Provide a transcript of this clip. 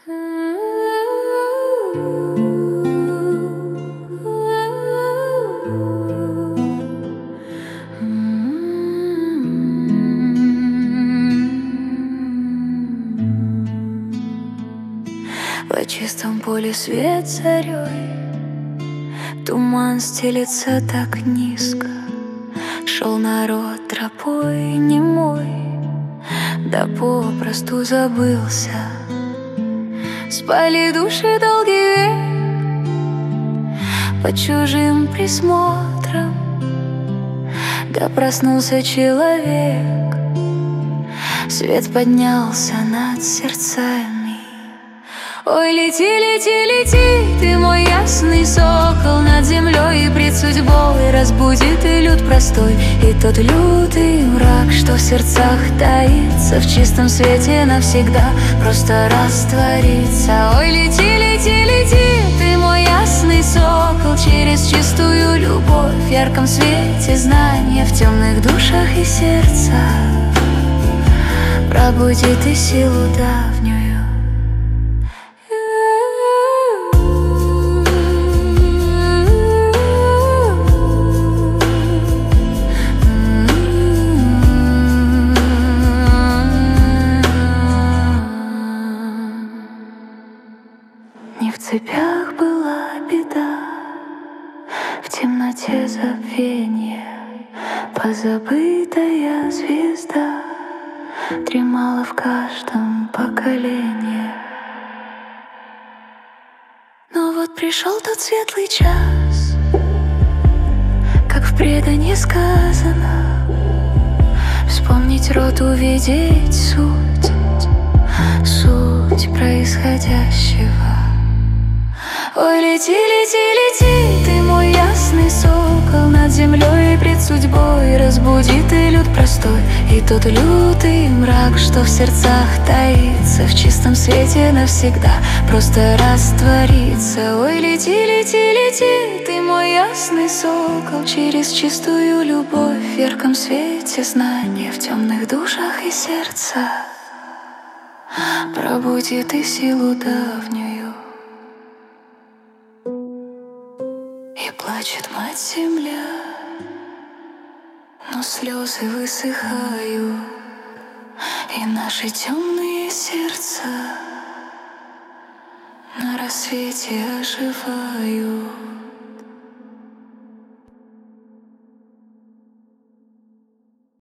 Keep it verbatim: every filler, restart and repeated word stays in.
По чистом поле свет зарей, туман стелется так низко. Шел народ тропой немой, да попросту забылся. Спали души долгий век под чужим присмотром, да проснулся человек. Свет поднялся над сердцами. Ой, лети, лети, лети, ты мой ясный сокол над землей, и пред судьбой разбудит и люд простой, и тот лютый мрак, что в сердцах таится, в чистом свете навсегда просто растворится. Ой, лети, лети, лети, ты мой ясный сокол, через чистую любовь, в ярком свете знания, в темных душах и сердцах пробудит и силу давнюю. Не в цепях была беда, в темноте забвения позабытая звезда дремала в каждом поколении. Но вот пришел тот светлый час, как в предании сказано, вспомнить род, увидеть суть, суть происходящего. Ой, лети, лети, лети, ты мой ясный сокол над землей, и пред судьбой разбудит и люд простой, и тот лютый мрак, что в сердцах таится, в чистом свете навсегда просто растворится. Ой, лети, лети, лети, ты мой ясный сокол, через чистую любовь, в ярком свете знания, в темных душах и сердцах пробудит и силу давнюю. И плачет мать земля, но слезы высыхают, и наши темные сердца на рассвете оживают.